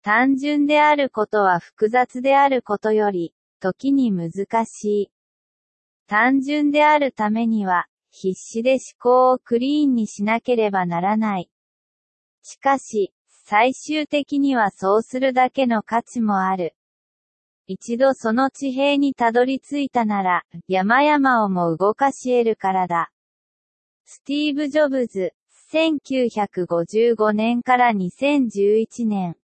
単純であることは複雑であることより、時に難しい。単純であるためには、必死で思考をクリーンにしなければならない。しかし、最終的にはそうするだけの価値もある。一度その地平にたどり着いたなら、山々をも動かし得るからだ。スティーブ・ジョブズ、1955年から2011年。